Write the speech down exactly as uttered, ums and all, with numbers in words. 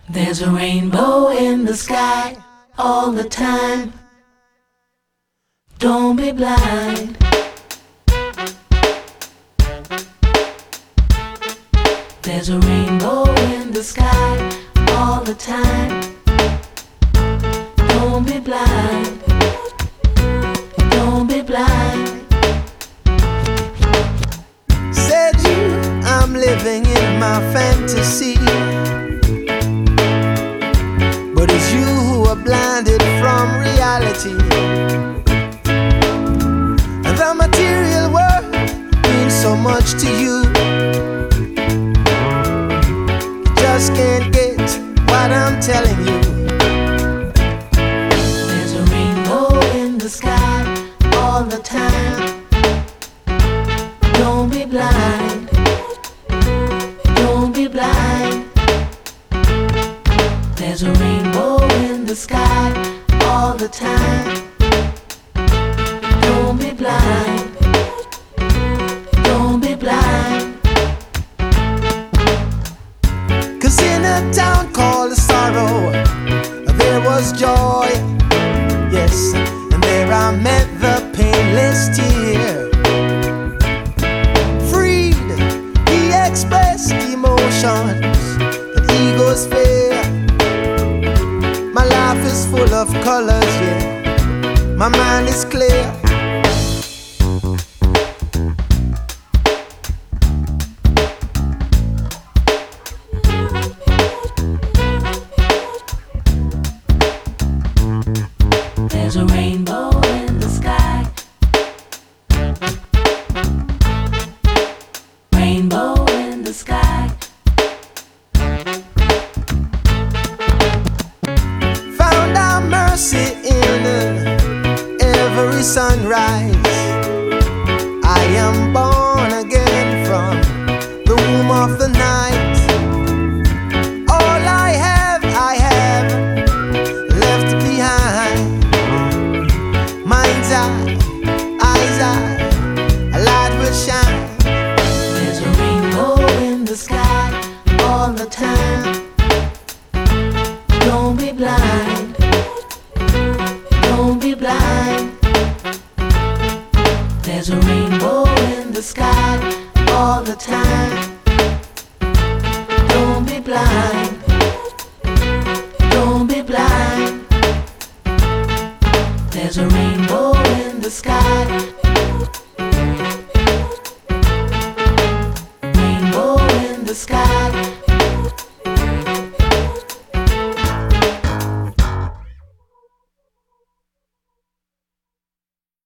There's a rainbow in the sky all the time. Don't be blind. There's a rainbow in the sky all the time. Don't be blind. Don't be blind. Said you, I'm living in my fantasy, but it's you who are blinded from reality. And the material world means so much to you. You just can't get what I'm telling you. There's a rainbow in the sky all the time. Don't be blind. Don't be blind. There's a rainbow in the sky all the time. Don't be blind. Don't be blind. 'Cause in a town called Sorrow, there was joy, yes, and there I met the painless tear. Freed, he expressed emotions that egos fear. My life is full of colors, yeah, my mind is clear. There's a rainbow in the sky. Rainbow in the sky. Found our mercy in every sunrise. I am born again from the womb of the night. All I have, I have left behind. Mind's eye, eyes eye, a light will shine. There's a rainbow in the sky all the time. Don't be blind. Don't be blind. There's a rainbow in the sky all the time. Don't be blind. Don't be blind. There's a rainbow in the sky